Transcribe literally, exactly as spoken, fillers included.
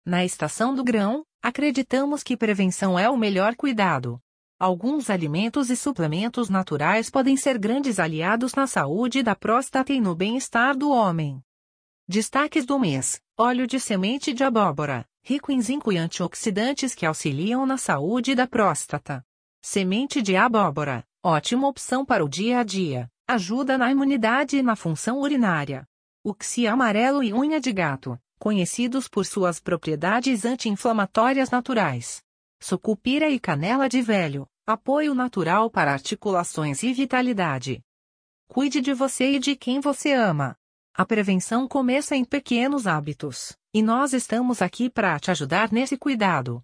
Na estação do grão, acreditamos que prevenção é o melhor cuidado. Alguns alimentos e suplementos naturais podem ser grandes aliados na saúde da próstata e no bem-estar do homem. Destaques do mês: óleo de semente de abóbora, rico em zinco e antioxidantes que auxiliam na saúde da próstata. Semente de abóbora, ótima opção para o dia a dia, ajuda na imunidade e na função urinária. Uxia amarelo e unha de gato, conhecidos por suas propriedades anti-inflamatórias naturais. Sucupira e canela de velho, apoio natural para articulações e vitalidade. Cuide de você e de quem você ama. A prevenção começa em pequenos hábitos, e nós estamos aqui para te ajudar nesse cuidado.